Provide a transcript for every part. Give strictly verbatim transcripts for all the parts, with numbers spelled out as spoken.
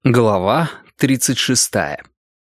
Глава тридцать шестая.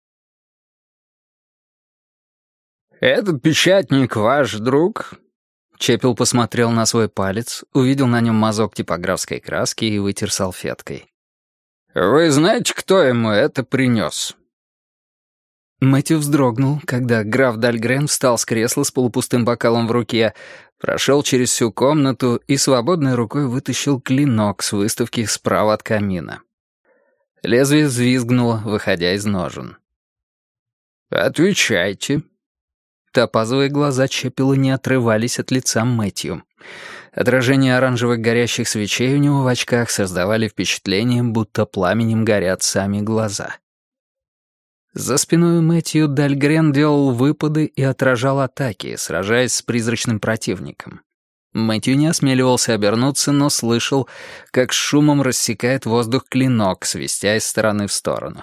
«Этот печатник ваш друг?» Чепел посмотрел на свой палец, увидел на нем мазок типографской краски и вытер салфеткой. «Вы знаете, кто ему это принес?» Мэтью вздрогнул, когда граф Дальгрен встал с кресла с полупустым бокалом в руке, прошел через всю комнату и свободной рукой вытащил клинок с выставки справа от камина. Лезвие взвизгнуло, выходя из ножен. «Отвечайте». Топазовые глаза Чепела не отрывались от лица Мэтью. Отражение оранжевых горящих свечей у него в очках создавали впечатление, будто пламенем горят сами глаза. За спиной Мэтью Дальгрен делал выпады и отражал атаки, сражаясь с призрачным противником. Мэтью не осмеливался обернуться, но слышал, как с шумом рассекает воздух клинок, свистя из стороны в сторону.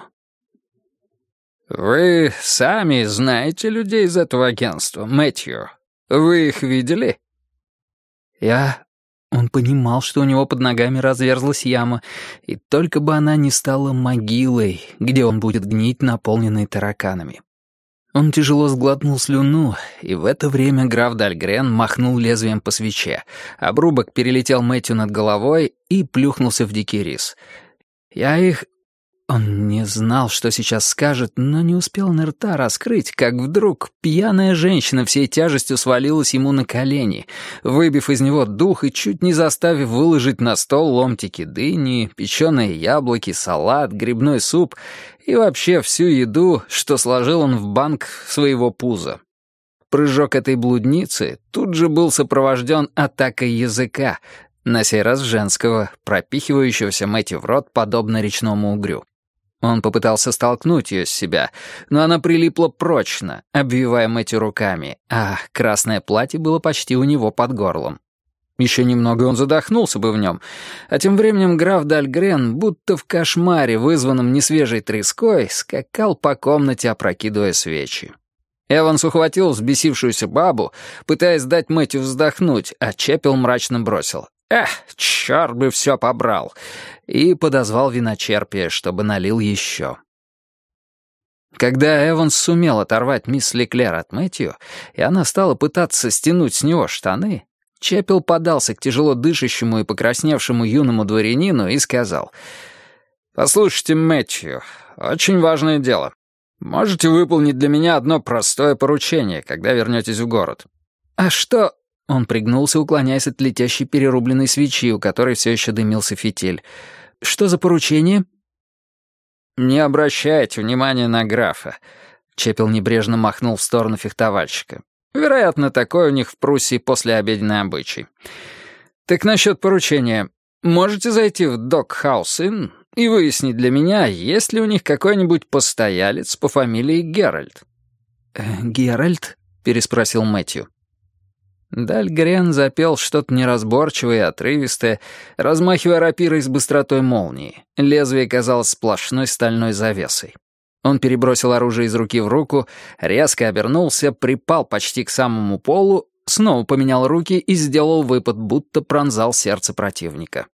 «Вы сами знаете людей из этого агентства, Мэтью? Вы их видели?» «Я...» Он понимал, что у него под ногами разверзлась яма, и только бы она не стала могилой, где он будет гнить, наполненной тараканами. Он тяжело сглотнул слюну, и в это время граф Дальгрен махнул лезвием по свече. Обрубок перелетел Мэтью над головой и плюхнулся в дикий рис. «Я их...» Он не знал, что сейчас скажет, но не успел на рта раскрыть, как вдруг пьяная женщина всей тяжестью свалилась ему на колени, выбив из него дух и чуть не заставив выложить на стол ломтики дыни, печеные яблоки, салат, грибной суп и вообще всю еду, что сложил он в банк своего пуза. Прыжок этой блудницы тут же был сопровожден атакой языка, на сей раз женского, пропихивающегося Мэтью в рот, подобно речному угрю. Он попытался столкнуть ее с себя, но она прилипла прочно, обвивая Мэтью руками, а красное платье было почти у него под горлом. Еще немного он задохнулся бы в нем, а тем временем граф Дальгрен, будто в кошмаре, вызванном несвежей треской, скакал по комнате, опрокидывая свечи. Эванс ухватил взбесившуюся бабу, пытаясь дать Мэтью вздохнуть, а Чепел мрачно бросил: «Эх, черт бы все побрал!» и подозвал виночерпия, чтобы налил еще. Когда Эванс сумел оторвать мисс Леклер от Мэтью, и она стала пытаться стянуть с него штаны, Чепел подался к тяжело дышащему и покрасневшему юному дворянину и сказал: «Послушайте, Мэтью, очень важное дело. Можете выполнить для меня одно простое поручение, когда вернетесь в город?» «А что...» Он пригнулся, уклоняясь от летящей перерубленной свечи, у которой все еще дымился фитиль. «Что за поручение?» «Не обращайте внимания на графа», — Чепел небрежно махнул в сторону фехтовальщика. «Вероятно, такой у них в Пруссии послеобеденный обычай. Так насчет поручения. Можете зайти в Док-хаус-Инн и выяснить для меня, есть ли у них какой-нибудь постоялец по фамилии Геральт?» «Э, «Геральт?» — переспросил Мэтью. Дальгрен запел что-то неразборчивое и отрывистое, размахивая рапирой с быстротой молнии. Лезвие казалось сплошной стальной завесой. Он перебросил оружие из руки в руку, резко обернулся, припал почти к самому полу, снова поменял руки и сделал выпад, будто пронзал сердце противника.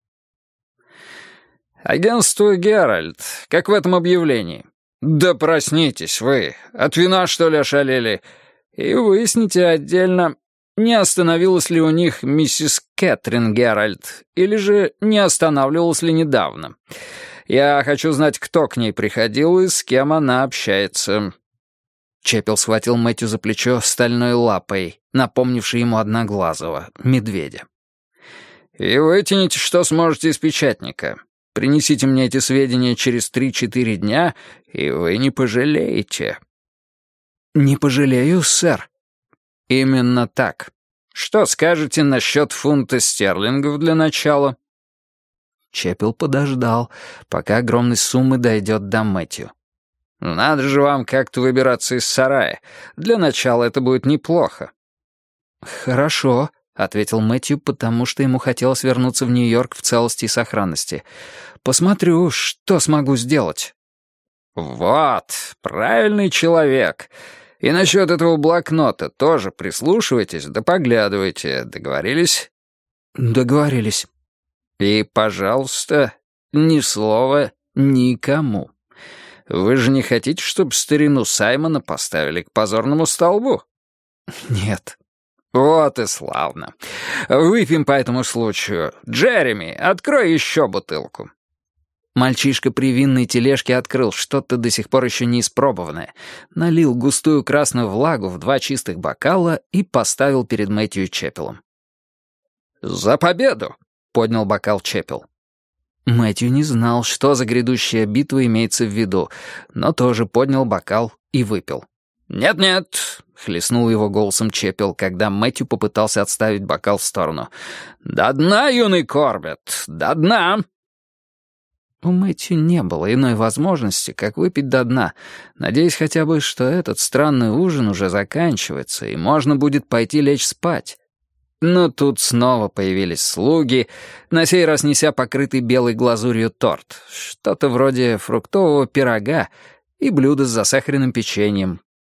«Агентство Геральт, как в этом объявлении. Да проснитесь вы, от вина, что ли, ошалели? И выясните отдельно, не остановилась ли у них миссис Кэтрин Геральт, или же не останавливалась ли недавно. Я хочу знать, кто к ней приходил и с кем она общается». Чепел схватил Мэтью за плечо стальной лапой, напомнившей ему одноглазого, медведя. «И вытяните, что сможете из печатника. Принесите мне эти сведения через три-четыре дня, и вы не пожалеете». «Не пожалею, сэр». «Именно так. Что скажете насчет фунта стерлингов для начала?» Чепел подождал, пока огромной суммы дойдет до Мэтью. «Надо же вам как-то выбираться из сарая. Для начала это будет неплохо». «Хорошо», — ответил Мэтью, потому что ему хотелось вернуться в Нью-Йорк в целости и сохранности. «Посмотрю, что смогу сделать». «Вот, правильный человек. И насчет этого блокнота тоже прислушивайтесь да поглядывайте. Договорились?» «Договорились». «И, пожалуйста, ни слова Никому. Вы же не хотите, чтобы старину Саймона поставили к позорному столбу? Нет. Вот и славно. Выпьем по этому случаю. Джереми, открой еще бутылку. Мальчишка при винной тележке открыл что-то до сих пор еще не испробованное, налил густую красную влагу в два чистых бокала и поставил перед Мэтью Чеппелом. «За победу!» — поднял бокал Чеппел. Мэтью не знал, что за грядущая битва имеется в виду, но тоже поднял бокал и выпил. «Нет-нет!» — хлестнул его голосом Чеппел, когда Мэтью попытался отставить бокал в сторону. «До дна, юный Корбетт, до дна!» У Мэтью не было иной возможности, как выпить до дна, надеясь хотя бы, что этот странный ужин уже заканчивается, и можно будет пойти лечь спать. Но тут снова появились слуги, на сей раз неся покрытый белой глазурью торт, что-то вроде фруктового пирога и блюдо с засахаренным печеньем,